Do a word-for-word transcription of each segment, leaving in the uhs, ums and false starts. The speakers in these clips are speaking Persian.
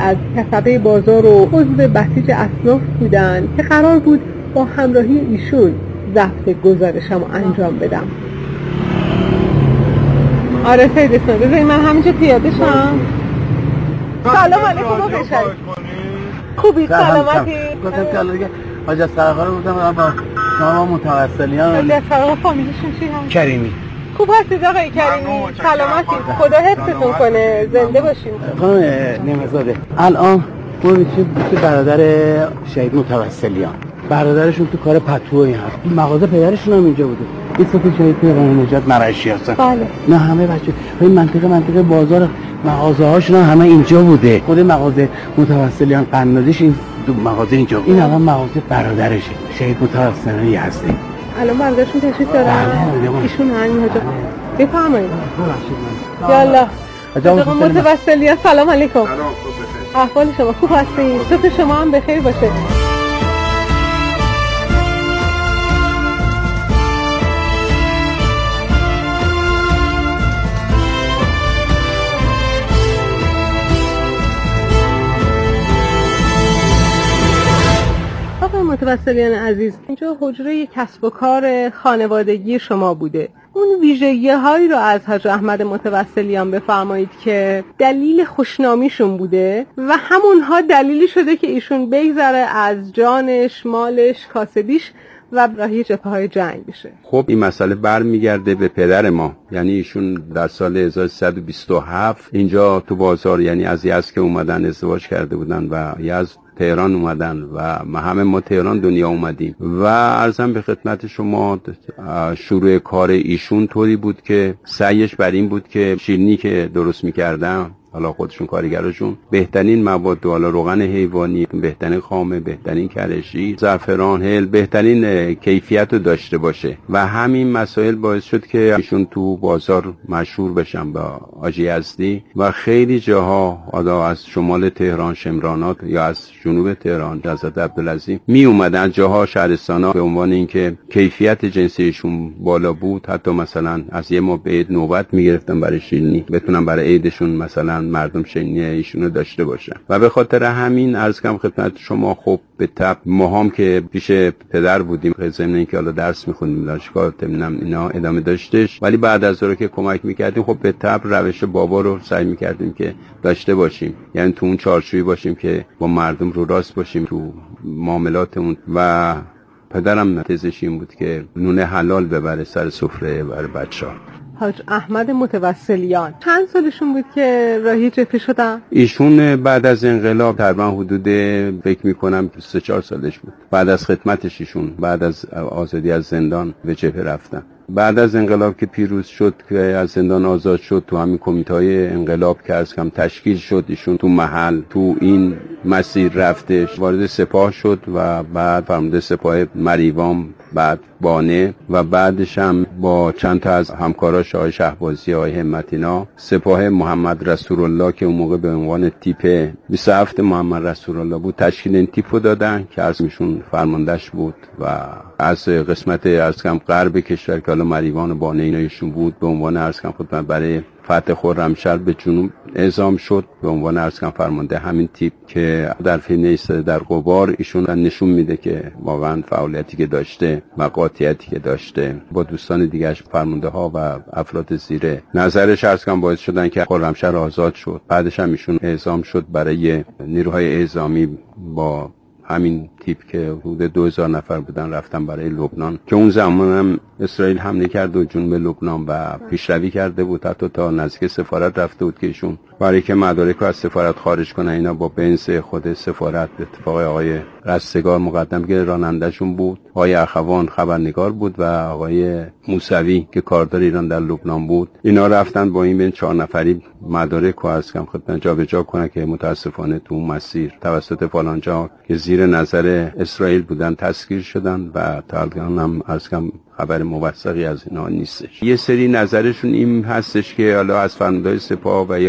از کسبه بازار و عضو بسیج اصناف بودن که قرار بود با همراهی ایشون ضبط گزارشم انجام بدم. آره سید اسلام، بذارید من همینجا پیاده شم. سلام علیکم آقای شریف. خوبی؟ سلامتی؟ گفتم که الان دیگه حاج اسقر رو بودم با شما متوسلیان. حاج اسقر فامیلشون چی هست؟ کریمی. خوب هستید آقای کریمی؟ سلامتی؟ خدا حفظتون کنه، زنده باشین. خانم نعمت‌زاده الان اون چه برادر شهید متوسلیان، برادرشون تو کار پتویی هست، مغازه پدرشون هم اینجا بوده. این سه شهید پیران نجات مرعشی هستن. بله. نه همه بچه این منطقه منطقه بازار مغازه هاشون همه اینجا بوده. خود مغازه متوسلیان قنادیش این دو مغازه اینجا بوده. این الان مغازه برادرشه شهید متوسلیان یزدی. الان برادرشون تشریف دارن؟ بله. ایشون همین حاجا بفرمایید. یالا آقا متوسلیان سلام علیکم. سلام، خوب بخیر. احوال شما خوب هستید؟ صبح شما هم بخیر باشه. متوسلیان عزیز، اینجا حجره کسب و کار خانوادگی شما بوده. اون ویژگی هایی رو از حاج احمد متوسلیان بفرمایید که دلیل خوشنامیشون بوده و همونها دلیلی شده که ایشون بگذره از جانش، مالش، کاسبیش و راهی جبهه های جنگ بشه. خب این مسئله برمیگرده به پدر ما، یعنی ایشون در سال هزار و سیصد و بیست و هفت اینجا تو بازار، یعنی از یزد که اومدن ازدواج کرده بودن و یزد تهران اومدن و ما همه ما تهران دنیا اومدیم و عرضم به خدمت شما شروع کار ایشون طوری بود که سعیش بر این بود که شیرینی که درست میکردن، حالا خودشون کارگراشون، بهترین مواد، حالا روغن حیوانی، بهترین خامه، بهترین کرشی، زعفران، هل، بهترین کیفیت رو داشته باشه و همین مسائل باعث شد که ایشون تو بازار مشهور بشن با حاجی یزدی و خیلی جاها، حالا از شمال تهران، شمرانات یا از جنوب تهران، حضرت عبدالعظیم می اومدن جاها، شهرستانا، به عنوان اینکه کیفیت جنسیشون بالا بود، حتی مثلا از یه ماه به عید نوبت میگرفتن برای شیرینی، بتونن برای عیدشون مثلا مردم شیرینی ایشونو داشته باشن و به خاطر همین عرض کنم خدمت شما، خب به طب ما هم که پیش پدر بودیم، ضمن اینکه حالا درس می‌خوندیم، دانشگاه تمنم اینا ادامه داشتش، ولی بعد از اون که کمک می‌کردیم، خب به طب روش بابا رو سعی می‌کردیم که داشته باشیم، یعنی تو اون چارچوبی باشیم که با مردم رو راست باشیم تو معاملاتمون و پدرم تزش این بود که نون حلال ببره سر سفره برای بچه‌ها. حاج احمد متوسلیان چند سالشون بود که راهی جبهه شدن؟ ایشون بعد از انقلاب تقریبا حدود فکر میکنم سه چهار سالش بود، بعد از خدمتش ایشون بعد از آزادی از زندان به جبهه رفتن. بعد از انقلاب که پیروز شد، که از زندان آزاد شد، تو همین کمیته انقلاب که از کم تشکیل شد، ایشون تو محل تو این مسیر رفتش، وارد سپاه شد و بعد فرمانده سپاه مریوان، بعد بانه و بعدش هم با چند تا از همکاراش، آقای شهبازی، آقای همتینا، سپاه محمد رسول الله که اون موقع به عنوان تیپ بیست و هفت محمد رسول الله بود، تشکیل این تیپو دادن که از ایشون فرماندهش بود و از قسمت از کم غرب کشور که حالا مریوان و بانه اینا ایشون بود، به عنوان از کم خدمت برای فتح خرمشهر به جنوب اعزام شد به عنوان از کم فرمانده همین تیپ که در فیلم ایستاده در غبار ایشون نشون میده که واقعا فعالیتی که داشته و قاطعیتی که داشته با دوستان دیگرش فرمانده ها و افراد زیر نظرش از کم باعث شدن که خرمشهر آزاد شد. بعدش هم ایشون اعزام شد برای نیروهای اعزامی با همین تیپ که حدود دو هزار نفر بودن، رفتن برای لبنان که اون زمان هم اسرائیل حمله کرد و جنوب لبنان و پیشروی کرده بود، حتی تا نزدیک سفارت رفته بود که ایشون برای که مدارک رو از سفارت خارج کنه، اینا با بنز خود سفارت، به اتفاق آقای رستگار مقدم که رانندهشون بود، آقای اخوان خبرنگار بود و آقای موسوی که کاردار ایران در لبنان بود، اینا رفتن با این بین چهار نفری مدارک رو از کم خدمت جابجا کنه که متاسفانه تو مسیر توسط فلانجا که زیر نظر اسرائیل بودن تسخیر شدن و تا الان هم از کم خبر موثقی از اینا نیستش. یه سری نظرشون این هستش که حالا از فرماندهای سپاه و یا از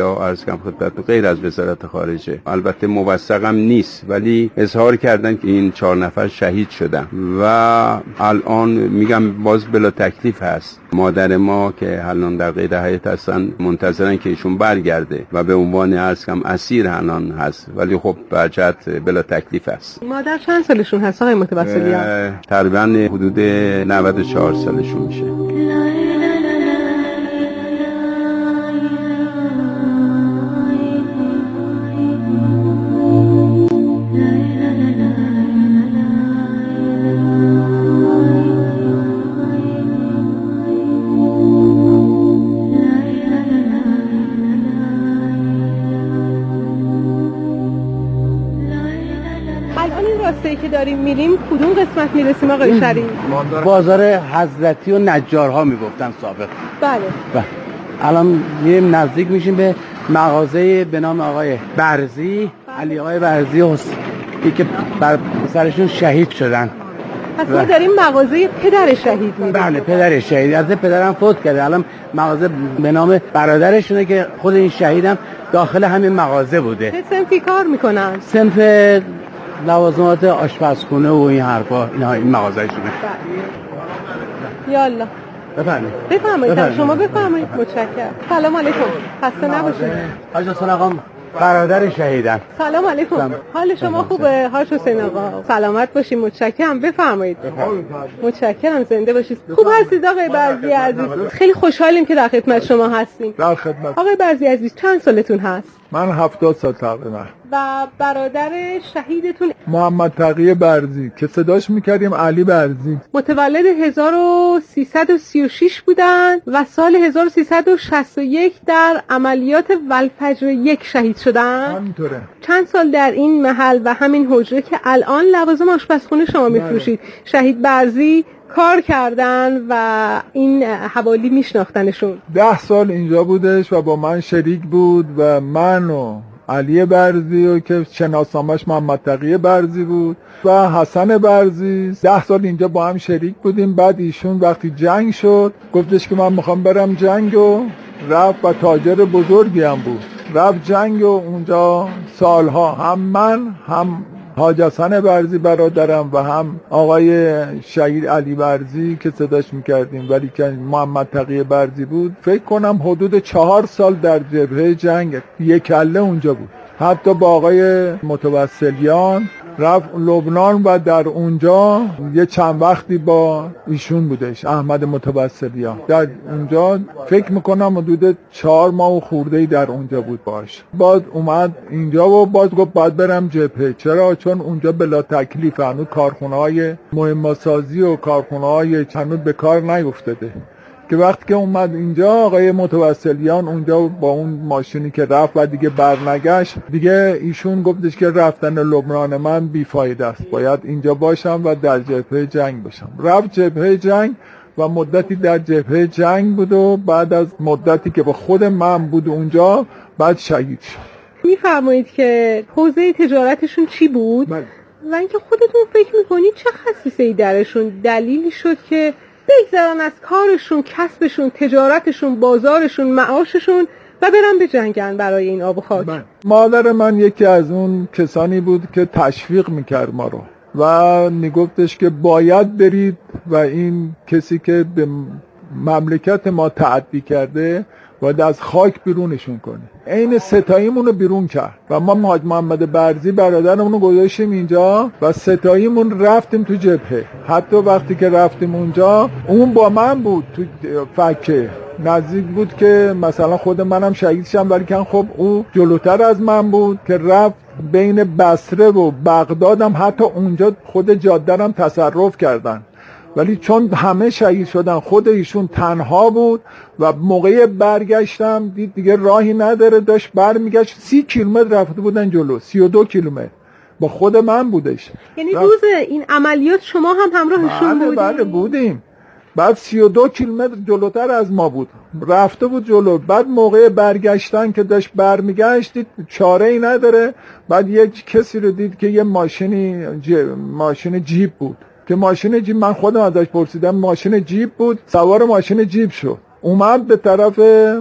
عرض کردم خدمت غیر از وزارت خارجه، البته موثقم نیست، ولی اظهار کردن که این چهار نفر شهید شدن و الان میگم باز بلا تکلیف هست. مادر ما که الان در قید حیات هستن منتظرن که ایشون برگرده و به عنوان عرض کردم اسیر الان هست، ولی خب برجت بلا تکلیف هست. مادر چند سالشون هست آقای متوسلیان؟ تقریبا حدود نود و چهار سالشون میشه. که داریم میریم کدوم قسمت میرسیم آقای شریف؟ بازار حضرتی و نجارها میگفتن سابق. بله. بله. الان میریم نزدیک میشیم به مغازه به نام آقای برزی، بله. علی آقای برزی حسینی که بر سرشون شهید شدن. پس ما داریم مغازه پدر شهید میریم. بله پدر شهید، از پدرم فوت کرده، الان مغازه به نام برادرشونه که خود این شهیدم داخل همین مغازه بوده. چه صنفی کار میکنن؟ صنف لوازمات آشپزخونه و این حرفا، اینا این مغازه شونه. یالا بفرمایید. بفرمایید شما بفرمایید. متشکرم. سلام علیکم. خسته نباشید. حاج حسین آقا برادر شهیدن. سلام علیکم. سلام. حال شما خوبه حاج حسین آقا؟ سلامت باشید. متشکرم. بفرمایید. متشکرم. زنده باشید. خوب هستید آقای برزی عزیز؟ خیلی خوشحالیم که در خدمت شما هستیم. در خدمت. آقای برزی عزیز چند سالتون هست؟ من هفتاد سال تقریبا. و برادر شهیدتون محمد تقی برزی که صداش میکردیم علی برزی، متولد هزار و سیصد و سی و شش بودن و سال هزار و سیصد و شصت و یک در عملیات ولفجر یک شهید شدن. همینطوره. چند سال در این محل و همین حجره که الان لوازم آشپزخونه شما میفروشید شهید برزی کار کردن و این حوالی میشناختنشون؟ ده سال اینجا بودش و با من شریک بود و من و علی برزی و که شناسنامه‌اش محمد تقی برزی بود و حسن برزی ده سال اینجا با هم شریک بودیم. بعد ایشون وقتی جنگ شد گفتش که من میخوام برم جنگ و رفت و تاجر بزرگی هم بود، رفت جنگ و اونجا سالها هم من هم حاج حسن برزی برادرم و هم آقای شهید علی برزی که صداش میکردیم ولی که محمد تقی برزی بود، فکر کنم حدود چهار سال در جبهه جنگ یک کله اونجا بود. حتی با آقای متوسلیان رفت لبنان و در اونجا یه چند وقتی با ایشون بودش، احمد متوسلیان در اونجا فکر میکنم حدود چهار ماه و خورده‌ای در اونجا بود باش. باز اومد اینجا و باز گفت باید برم جبهه. چرا؟ چون اونجا بلا تکلیف هنوز کارخونه‌های مهم‌سازی و کارخونه‌های هنوز به کار نیفتاده. که وقتی که اومد اینجا آقای متوسلیان اونجا با اون ماشینی که رفت و دیگه برنگشت، دیگه ایشون گفتش که رفتن لبنان من بیفایده است، باید اینجا باشم و در جبهه جنگ باشم. رفت جبهه جنگ و مدتی در جبهه جنگ بود و بعد از مدتی که با خود من بود اونجا بعد شهید شد. میفرمایید که حوزه تجارتشون چی بود؟ بله. و اینکه خودتون فکر میکنید چه خصیصه‌ای درشون دلیلی شد که بگذارن از کارشون، کسبشون، تجارتشون، بازارشون، معاششون و برن به جنگن برای این آب و خاک؟ مادر من یکی از اون کسانی بود که تشویق میکرد ما رو و میگفتش که باید برید و این کسی که به مملکت ما تعدی کرده باید از خاک بیرونشون کنه. عین ستاییمون رو بیرون کرد و ما حاج محمد برزی برادرمون رو گذاشتیم اینجا و ستاییمون رفتیم تو جبهه. حتی وقتی که رفتیم اونجا اون با من بود تو فکه، نزدیک بود که مثلا خود منم شهید شم، ولی که خب او جلوتر از من بود که رفت بین بصره و بغداد هم حتی اونجا خود جاده هم تصرف کردن، ولی چون همه شهید شدن خود ایشون تنها بود و موقع برگشتم دید دیگه راهی نداره، داشت برمیگشت. سی کیلومتر رفته بودن جلو، سی و دو کیلومتر با خود من بودش. یعنی روز این عملیات شما هم همراهشون بودید؟ بله بله بودیم. بعد سی و دو کیلومتر جلوتر از ما بود، رفته بود جلو. بعد موقع برگشتن که داشت برمیگشت دید چاره ای نداره. بعد یک کسی رو دید که یه ماشینی ج... ماشین جیپ بود که ماشین جیپ، من خودم ازش پرسیدم، ماشین جیپ بود، سوار ماشین جیپ شد اومد به طرف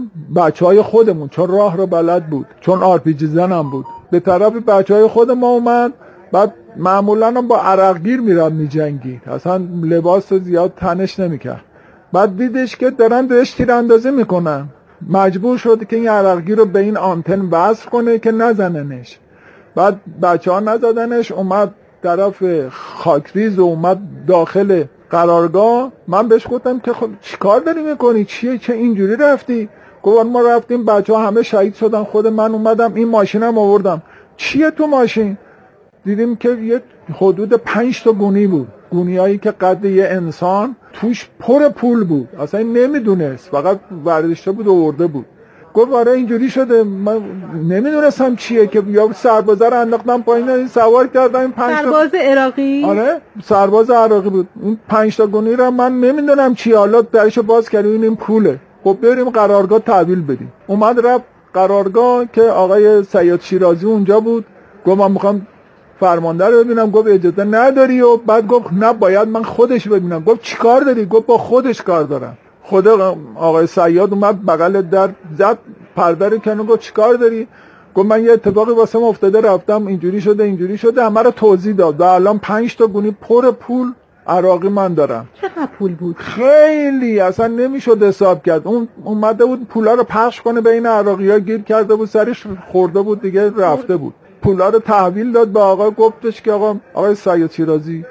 بچه های خودمون، چون راه رو بلد بود، چون آرپیجی زنم بود، به طرف بچه های خود ما اومد. بعد معمولا هم با عرقگیر میرم میجنگید، اصلا لباس رو زیاد تنش نمیکرد. بعد دیدش که دارن بهش تیراندازی میکنن، مجبور شد که این عرقگیر رو به این آنتن وصل کنه که نزننش. بعد بچه ها نزدنش، اومد طرف خاکریز و اومد داخل قرارگاه. من بهش گفتم که خب چی کار داری میکنی؟ چیه چه اینجوری رفتی؟ گفت ما رفتیم بچه ها همه شهید شدن، خود من اومدم این ماشینم آوردم. چیه تو ماشین؟ دیدیم که یه حدود پنج تا گونی بود، گونیایی که قد یه انسان، توش پر پول بود. اصلا این نمیدونست، فقط ورداشته بود و آورده بود. گفت آره اینجوری شده، من نمیدونستم چیه که یا سربازا رو انداختم پایین، این سوار کردم. این پنج سرباز عراقی؟ آره سرباز عراقی بود. این پنج تا گونی رو من نمیدونم چیه، حالا درشو باز کردیم این پوله. خب بریم قرارگاه تحویل بدیم. اومد رفت قرارگاه که آقای سید شیرازی اونجا بود. گفت من میخوام فرمانده رو ببینم. گفت اجازه نداری. و بعد گفت نه باید من خودش ببینم. گفت چی کار داری؟ گفت با خودش کار دارم. خود آقای سیاد اومد بغل در زد پرده رو کنه. گفت چی کار داری؟ گفت من یه اتفاقی واسه من افتاده، رفتم اینجوری شده اینجوری شده، همه رو توضیح داد. و الان پنج تا گونی پر پول عراقی من دارم. چقدر پول بود؟ خیلی، اصلا نمیشد حساب کرد. اون اومده بود پولا رو پخش کنه بین عراقی‌ها، گیر کرده بود سرش خورده بود دیگه رفته بود. پولا رو تحویل داد به آقا. گفتش که آقا آقای سید شیرازی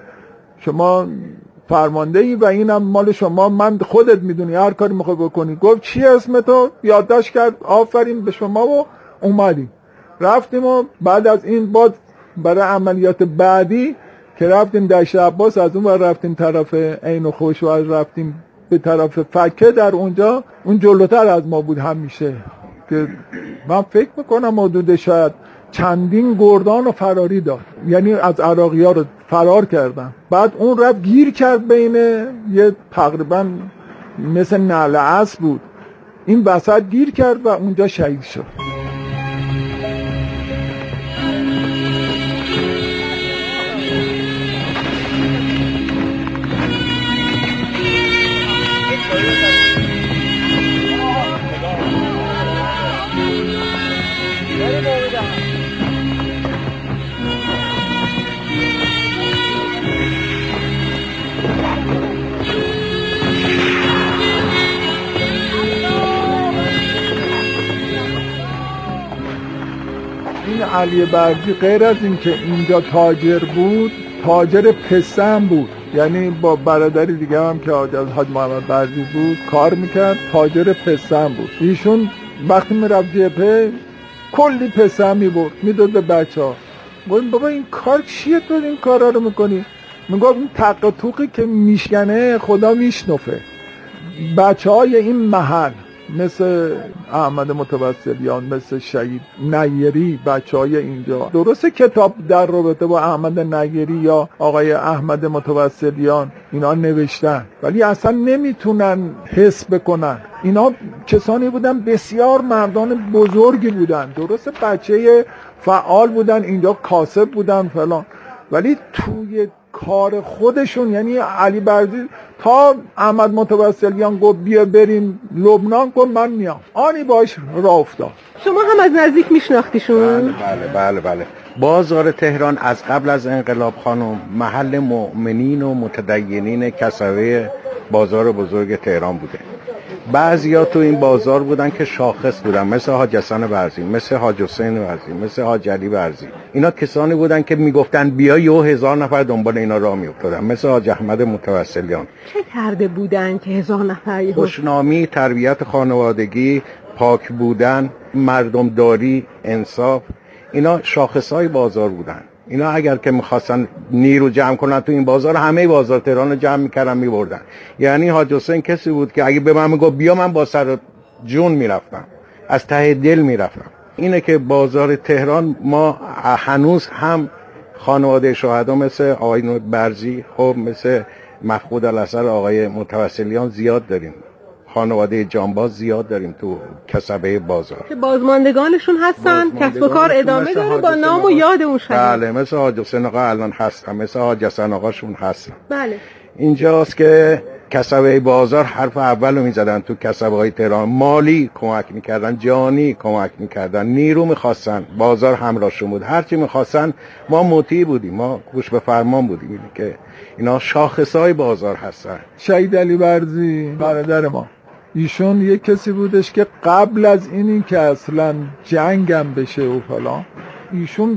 شما فرمانده ای و اینم مال شما، من خودت میدونی هر کاری میخوای بکنی. گفت چی اسم تو؟ یادداشت کرد. آفرین به شما. و اومدیم رفتیم. و بعد از این بعد برای عملیات بعدی که رفتیم دشت عباس، از اون ور رفتیم طرف عین و خوش و رفتیم به طرف فکه. در اونجا اون جلوتر از ما بود همیشه، که من فکر میکنم حدود شاید چندین گردان رو فراری داد، یعنی از عراقی ها رو فرار کردن. بعد اون رفت گیر کرد بین یه تقریبا مثل نعل اسب بود، این وسط گیر کرد و اونجا شهید شد. علی برزی غیر از این که اینجا تاجر بود، تاجر پسم بود. یعنی با برادری دیگه هم که حاج محمد برزی بود کار میکرد، تاجر پسم بود. ایشون وقتی میرفت جبهه کلی پسم میبرد میداد به بچه ها. گفتم بابا این کار چیه تو این کارا رو میکنی؟ میگفت این تق و توقی که میشکنه خدا میشنفه. بچه های این محل مثل احمد متوسلیان، مثل شهید نیری، بچه های اینجا درسته کتاب در رابطه با احمد نیری یا آقای احمد متوسلیان اینا نوشتن، ولی اصلا نمیتونن حس بکنن. اینا کسانی بودن بسیار مردان بزرگی بودن، درسته بچه فعال بودن اینجا، کاسب بودن فلان، ولی توی کار خودشون، یعنی علی برزی تا احمد متوسلیان گفت بیا بریم لبنان، گفت من میام، آنی باش راه افتاد. شما هم از نزدیک میشناختیشون؟ بله بله بله بله. بازار تهران از قبل از انقلاب خانم محل مؤمنین و متدینین کسوه بازار بزرگ تهران بوده. بعضیا تو این بازار بودن که شاخص بودن، مثل حاج حسن برزی، مثل حاج حسین برزی، مثل حاج علی برزی. اینا کسانی بودن که میگفتن بیا یه هزار نفر دنبال اینا راه میافتادن، مثل حاج احمد متوسلیان. چه کرده بودن که هزار نفر؟ خوشنامی، تربیت خانوادگی، پاک بودن، مردمداری، انصاف، اینا شاخصهای بازار بودن. اینا اگر که میخواستن نیرو جمع کنن تو این بازار، همه بازار تهران رو جمع میکردن میبردن. یعنی حاج حسین کسی بود که اگه به من میگفت بیا، من با سر جون میرفتم، از ته دل میرفتم. اینه که بازار تهران ما هنوز هم خانواده شهدا مثل آقای برزی، خب مثل مفقود الاثر آقای متوسلیان زیاد داریم، خانواده جانباز زیاد داریم تو کسبه بازار که بازماندگانشون هستن، کسب و کار ادامه داره با نام و یاد اون شهید. بله، مثل حاج حسین آقا الان هستن، مثل حاج حسن آقاشون هستن. بله. اینجاست که کسبه بازار حرف اول رو میزدن تو کسبه های تهران. مالی کمک میکردن، جانی کمک میکردن، نیرو میخواستن، بازار همراهشون بود، هرچی میخواستن. ما مطیع بودیم، ما گوش به فرمان بودیم که اینا شاخصهای بازار هستن. شهید علی برزی برادر ما، ایشون یک کسی بودش که قبل از اینی که اصلا جنگم بشه و فلان، ایشون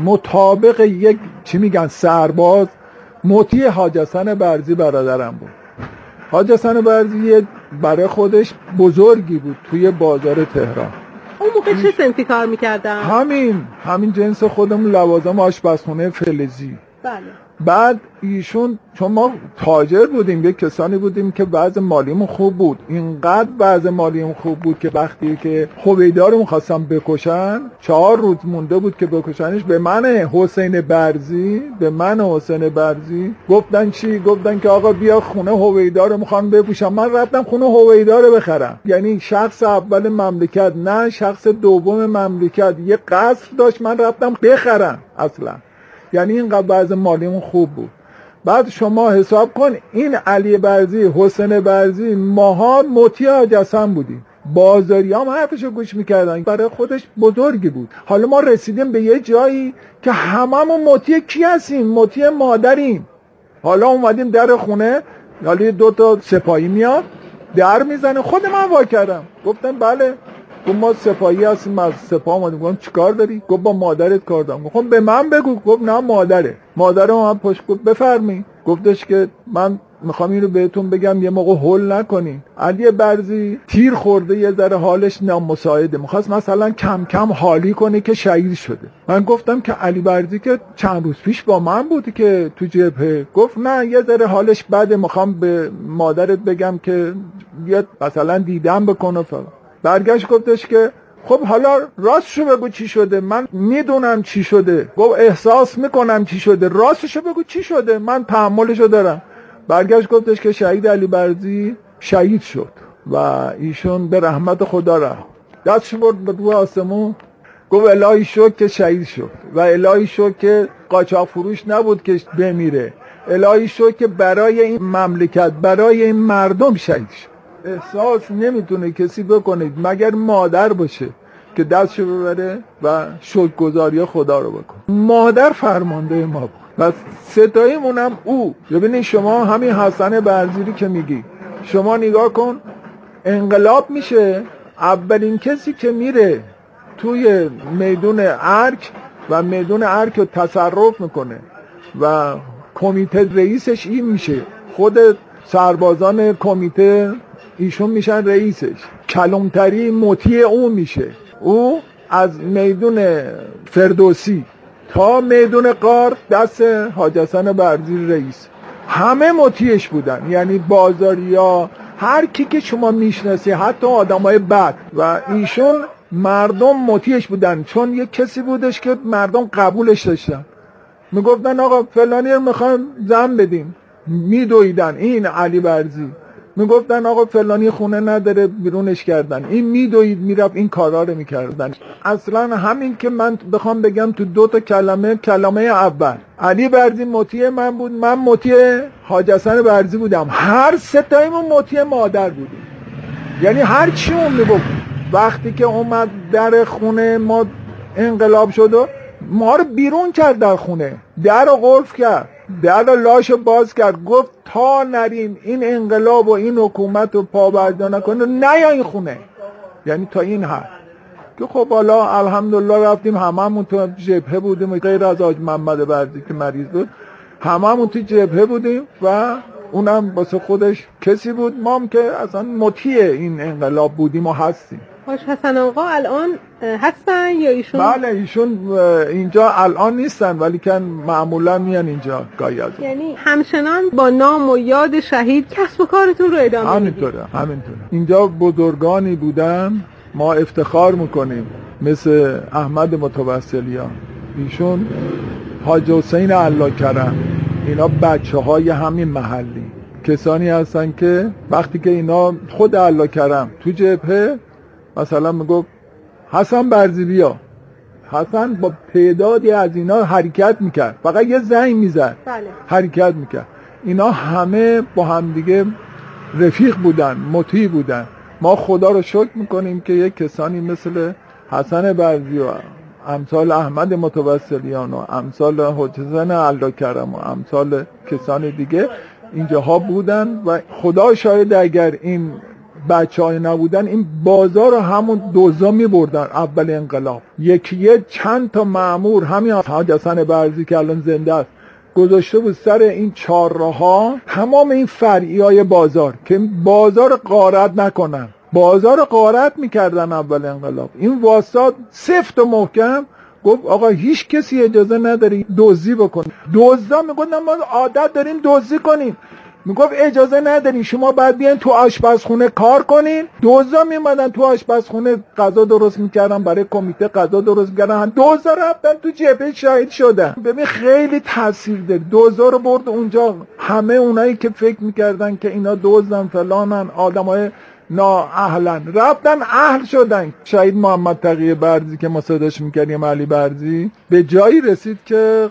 مطابق یک چی میگن سرباز مطیع حاج حسن برزی برادرم بود. حاج حسن برزی برای خودش بزرگی بود توی بازار تهران. اون موقع چه سنفی کار میکردن؟ همین همین جنس خودمون، لوازم آشپزخونه فلزی. بله. بعد ایشون، چون ما تاجر بودیم، یک کسانی بودیم که وضع مالیمون خوب بود، اینقدر وضع مالیمون خوب بود که وقتی که هویدا رو می‌خواستن بکشن، چهار روز مونده بود که بکشنش، به من حسین برزی به من حسین برزی گفتن چی؟ گفتن که آقا بیا خونه هویدا رو میخوان بپوشن. من رفتم خونه هویدا رو بخرم. یعنی شخص اول مملکت، نه شخص دوم مملکت، یه قصر داشت، من رفتم بخرم اصلا. یعنی اینقدر وضع مالیمون خوب بود. بعد شما حساب کن، این علی برزی، حسین برزی، ماها مطیع حاج حسن بودیم، بازاری هم حرفشو گوش میکردن، برای خودش بزرگی بود. حالا ما رسیدیم به یه جایی که هممون مطیع کی هستیم؟ مطیع مادریم. حالا اومدیم در خونه، حالا دو تا سپاهی میاد در میزنه، خود من وا کردم، گفتم بله. گفت ما سپاهی هستیم، از سپاه اومدیم. گفتم چیکار داری؟ گفت با مادرت کار دارم. گفتم به من بگو. گفت نه مادره. مادرم هم پشت گفت بفرمی. گفتش که من میخوام اینو بهتون بگم یه موقع هول نکنین. علی برزی تیر خورده، یه ذره حالش نامساعده، میخواست مثلا کم کم حالی کنه که شهید شده. من گفتم که علی برزی که چند روز پیش با من بود که تو جبهه. گفت نه یه ذره حالش بده، میخوام به مادرت بگم که بیاد مثلا دیدم بکنه فلان. برگشت گفتش که خب حالا راستشو بگو چی شده، من میدونم چی شده. گفت احساس میکنم چی شده، راستشو بگو چی شده، من تحملشو دارم. برگشت گفتش که شهید علی برزی شهید شد و ایشون به رحمت خدا رفت. دستش برد به رو آسمون، گفت الهی شکر که شهید شد و الهی شکر که قاچاق فروش نبود که بمیره، الهی شکر که برای این مملکت، برای این مردم شهید شد. احساس نمیتونه کسی بکنه مگر مادر باشه که دستشو ببره و شکرگزاری خدا رو بکنه. مادر فرمانده ما بود و ستاییمونم او. ببینید شما همین حسن برزی که میگی، شما نگاه کن، انقلاب میشه، اولین کسی که میره توی میدون ارک و میدون ارک رو تصرف میکنه و کمیته رئیسش این میشه، خود سربازان کمیته ایشون میشن رئیسش، کلانتری مطیع اون میشه. او از میدون فردوسی تا میدون قار دست حاج حسن برزی رئیس، همه مطیعش بودن. یعنی بازاریا، هر کی که شما میشناسی، حتی آدمای بد، و ایشون مردم مطیعش بودن، چون یک کسی بودش که مردم قبولش داشتن. میگفتن آقا فلانی رو میخوایم زن بدیم، میدویدن. این علی برزی میگفتن آقا فلانی خونه نداره، بیرونش کردن، این میدوید میرفت این کارا رو میکردن. اصلا همین که من بخوام بگم تو دو تا کلمه، کلمه اول، علی برزی مطیع من بود، من مطیع حاج حسن برزی بودم، هر سه تایمون مطیع مادر بودیم. یعنی هر چی اون میگفت. وقتی که اومد در خونه ما انقلاب شد و ما رو بیرون کرد، در خونه در رو قلف کرد، در رو لاشو باز کرد، گفت تا نریم این انقلاب و این حکومت رو پابرجا نکنه نه یا این خونه. یعنی تا این حد که خب حالا الحمدلله رفتیم، هممون تو جبهه بودیم، غیر از حاج محمد برزی که مریض بود، هممون تو جبهه بودیم و اونم واسه خودش کسی بود. ما هم که اصلا مطیع این انقلاب بودیم و هستیم. حاج حسن آقا الان هستن یا ایشون؟ بله ایشون اینجا الان نیستن، ولی که معمولا میان اینجا گاهی از اون. یعنی همچنان با نام و یاد شهید کسب و کارتون رو ادامه میدید؟ همینطوره همینطوره. اینجا بزرگانی بودن ما افتخار میکنیم، مثل احمد متوسلیان، ایشون حاج حسین علاکرم، اینا بچه های همین محلی، کسانی هستن که وقتی که اینا خود علاکرم تو جبهه مثلا میگفت حسن برزی بیا، حسن با تعدادی از اینا حرکت میکرد، فقط یه زنگ میزد، بله. حرکت میکرد. اینا همه با هم دیگه رفیق بودن، مطیع بودن. ما خدا رو شکر میکنیم که یک کسانی مثل حسن برزی و امثال احمد متوسلیان و امثال حسین علاکرم و امثال کسان دیگه اینجاها بودن و خدا شاید اگر این بچه های نبودن این بازار رو همون دوزا می بردن. اول انقلاب یکی یه چند تا مأمور همین حاج حسن برزی که الان زنده است گذاشته بود سر این چهارراه ها تمام این فرعی های بازار که بازار غارت نکنن. بازار غارت میکردن اول انقلاب. این واسط سفت و محکم گفت آقا هیچ کسی اجازه نداری دزدی بکنه. دزدا میگفتن ما عادت داریم دزدی کنیم. میگفت اجازه ندارین، شما باید بیاین تو آشپزخونه کار کنین. دزدا میومدن تو آشپزخونه غذا درست میکردن، برای کمیته غذا درست میکردن. دزدا رفتن تو جبهه شهید شدن. ببین خیلی تاثیر داره. دزدا رو برد اونجا. همه اونایی که فکر میکردن که اینا دزدن فلانن آدمای نا اهلن رفتن اهل شدن. شهید محمد تقی برزی که ما صداش میکردیم علی برزی به جایی رسید که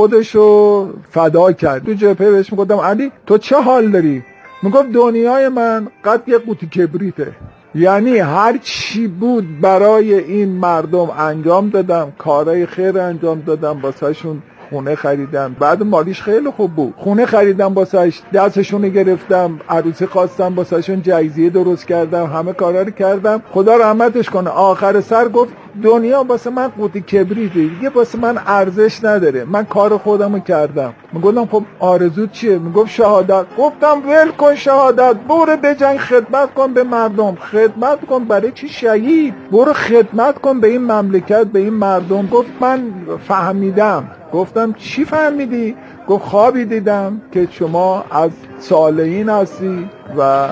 خودشو فدا کرد. تو جبهه بهش میگفتم علی تو چه حال داری؟ میگفت دنیای من قد یه قوطی کبریته، یعنی هر چی بود برای این مردم انجام دادم، کارهای خیر انجام دادم، واسه شون خونه خریدم. بعد مالیش خیلی خوب بود. خونه خریدم واسش، دستشون گرفتم، عروسی خواستم واسهشون، جایزه درست کردم، همه کارا رو کردم. خدا رحمتش کنه آخر سر گفت دنیا واسه من قوطی کبریته دیگه، واسه من ارزش نداره، من کار خودمو کردم. میگفتم خب آرزو چیه؟ میگفت شهادت. گفتم ول کن شهادت، برو به جنگ خدمت کن به مردم. خدمت کن برای چی شهید؟ برو خدمت کن به این مملکت، به این مردم. گفت من فهمیدم. گفتم چی فهمیدی؟ گفت خوابی دیدم که شما از صالحین هستی و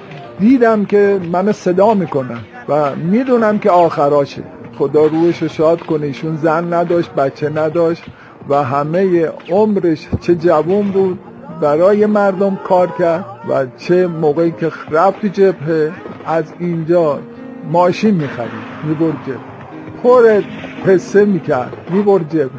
دیدم که من صدا میکنم و میدونم که آخراشه. خدا روحش شاد کنه. ایشون زن نداشت، بچه نداشت و همه عمرش چه جوان بود برای مردم کار کرد و چه موقعی که رفت جبهه از اینجا ماشین میخرید میبرد جبهه، پر پسه میکرد میبرد جبهه،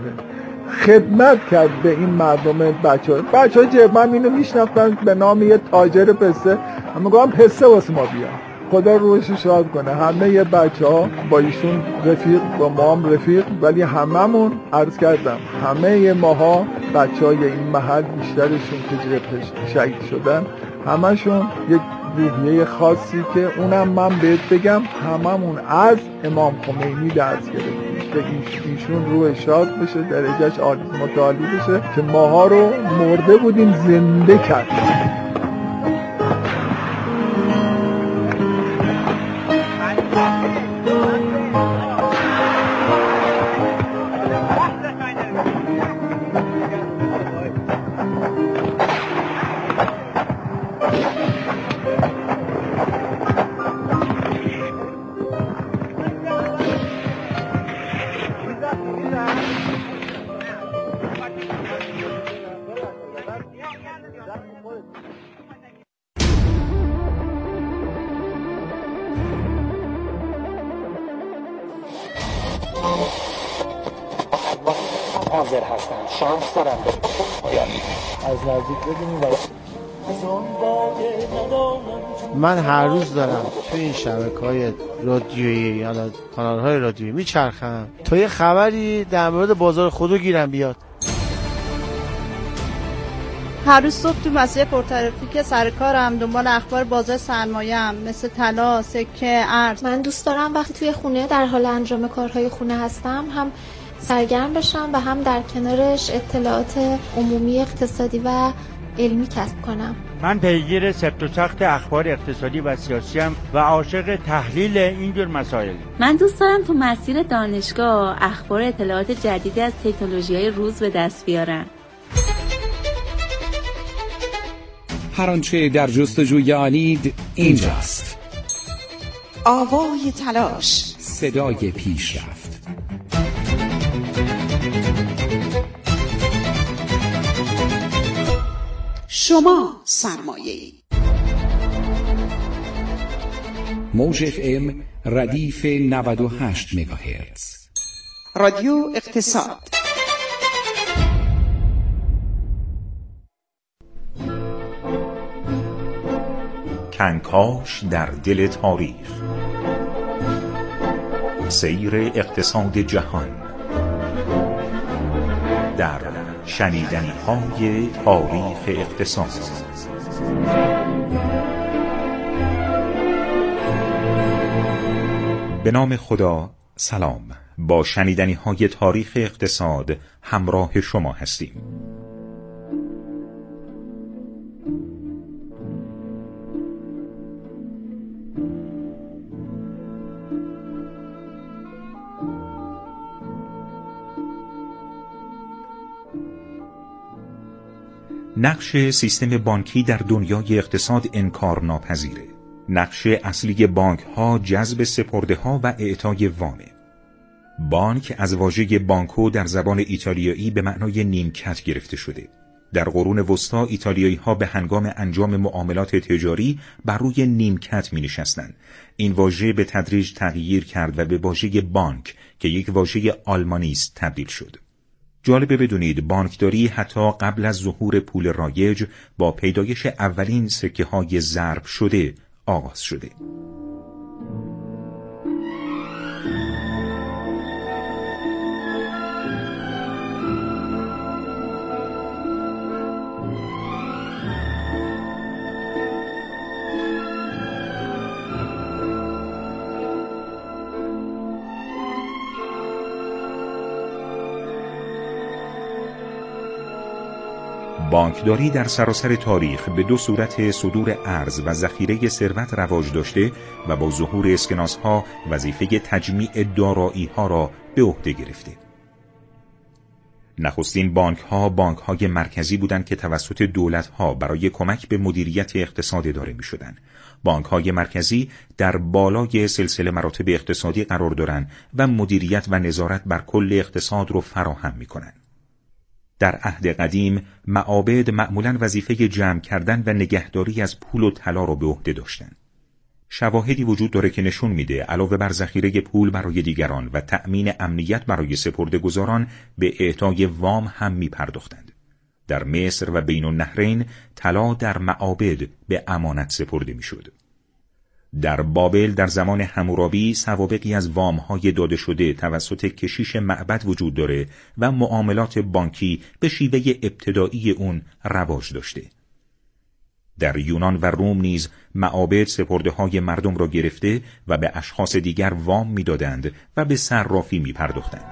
خدمت کرد به این مردم. بچه های بچه های جبهه هم اینو میشنفتن به نام یه تاجر پسه. هم میگم پسه واسه ما بیا. خدا روحش شاد کنه. همه یه بچه ها با ایشون رفیق، با ما هم رفیق، ولی هممون عرض کردم همه ماها بچه های این محل بیشترشون که جبهه شهید شدن همشون یک روحیه خاصی که اونم من بهت بگم هممون از امام خمینی درس گرفتیم که ایشون روح شاد بشه، درجهش عالی متعالی بشه که ماها رو مرده بودیم زنده کرد. حاضر هستم، شانس دارم از نزدیک ببینیم. من هر روز دارم تو این شبکه‌های رادیویی یا کانال‌های رادیویی میچرخم تا یه خبری در مورد بازار خودو گیرم بیاد. هر روز صبح تو مسیر پرترافیک سر کارم دنبال اخبار بازار سرمایه‌ام مثل طلا، سکه، ارز. من دوست دارم وقتی توی خونه در حال انجام کارهای خونه هستم هم سرگرم بشم و هم در کنارش اطلاعات عمومی اقتصادی و علمی کسب کنم. من پیگیر سفت و سخت اخبار اقتصادی و سیاسی ام و عاشق تحلیل اینجور مسائل. من دوست دارم تو مسیر دانشگاه اخبار اطلاعات جدیدی از تکنولوژی‌های روز به دست بیارم. هر آنچه در جستجوی آلید اینجاست. آوای تلاش، صدای پیشرفت. شما سرمایه‌ای. موج اف ام ردیف نود و هشت مگاهرتز. رادیو اقتصاد. کنکاش در دل تاریخ، سیر اقتصاد جهان در شنیدنی‌های تاریخ اقتصاد. به نام خدا، سلام. با شنیدنی‌های تاریخ اقتصاد همراه شما هستیم. نقش سیستم بانکی در دنیای اقتصاد انکارناپذیره. نقش اصلی بانک ها جذب سپرده ها و اعطای وامه. بانک از واژه بانکو در زبان ایتالیایی به معنای نیمکت گرفته شده. در قرون وسطا ایتالیایی ها به هنگام انجام معاملات تجاری بر روی نیمکت می نشستند. این واژه به تدریج تغییر کرد و به واژه بانک که یک واژه آلمانی است تبدیل شد. جالبه بدونید بانکداری حتی قبل از ظهور پول رایج با پیدایش اولین سکه های ضرب شده آغاز شده. بانکداری در سراسر تاریخ به دو صورت صدور ارز و ذخیره ثروت رواج داشته و با ظهور اسکناس‌ها وظیفه تجمیع دارایی‌ها را به عهده گرفته. نخستین بانک‌ها بانک‌های مرکزی بودند که توسط دولت‌ها برای کمک به مدیریت اقتصاد اداره می‌شدند. بانک‌های مرکزی در بالای سلسله مراتب اقتصادی قرار دارند و مدیریت و نظارت بر کل اقتصاد را فراهم می‌کنند. در عهد قدیم معابد معمولاً وظیفه جمع کردن و نگهداری از پول و طلا را به عهده داشتند. شواهدی وجود داره که نشون میده علاوه بر ذخیره پول برای دیگران و تأمین امنیت برای سپرده‌گذاران به اعطای وام هم میپرداختند. در مصر و بین النهرین طلا در معابد به امانت سپرده میشد. در بابل در زمان حمورابی سوابقی از وام‌های داده شده توسط کشیش معبد وجود داره و معاملات بانکی به شیوه ابتدایی اون رواج داشته. در یونان و روم نیز معابد سپرده‌های مردم را گرفته و به اشخاص دیگر وام می‌دادند و به صرافی می‌پرداختند.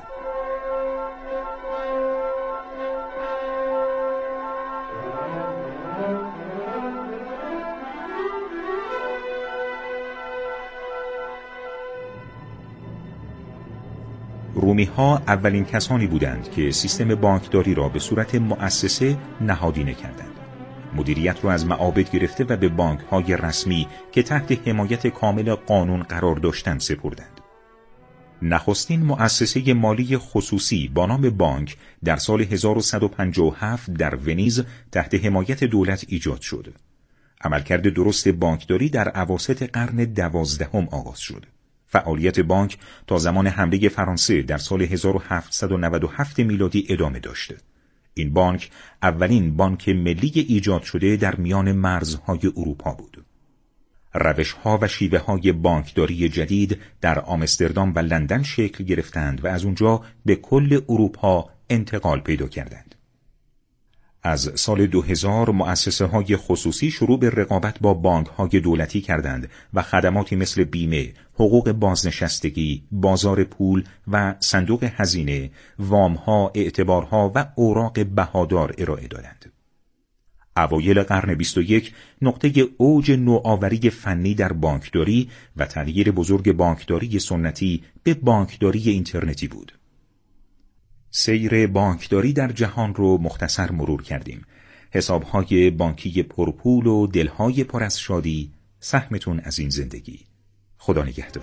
رومی ها اولین کسانی بودند که سیستم بانکداری را به صورت مؤسسه نهادینه کردند. مدیریت را از معابد گرفته و به بانک های رسمی که تحت حمایت کامل قانون قرار داشتند سپردند. نخستین مؤسسه مالی خصوصی با نام بانک در سال هزار و صد و پنجاه و هفت در ونیز تحت حمایت دولت ایجاد شد. عملکرد درست بانکداری در اواسط قرن دوازدهم آغاز شد. فعالیت بانک تا زمان حمله فرانسه در سال هزار و هفتصد و نود و هفت میلادی ادامه داشت. این بانک اولین بانک ملی ایجاد شده در میان مرزهای اروپا بود. روش‌ها و شیوه‌های بانکداری جدید در آمستردام و لندن شکل گرفتند و از اونجا به کل اروپا انتقال پیدا کردند. از سال دو هزار مؤسسه‌های خصوصی شروع به رقابت با بانک‌های دولتی کردند و خدماتی مثل بیمه، حقوق بازنشستگی، بازار پول و صندوق هزینه، وام‌ها، اعتبارها و اوراق بهادار ارائه دادند. اوایل قرن بیست و یک نقطه اوج نوآوری فنی در بانکداری و تغییر بزرگ بانکداری سنتی به بانکداری اینترنتی بود. سیر بانکداری در جهان رو مختصر مرور کردیم. حسابهای بانکی پرپول و دلهای پر از شادی، سهمتون از این زندگی. خدا نگهدار.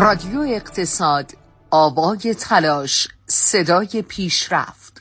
رادیو اقتصاد، آوای تلاش، صدای پیشرفت.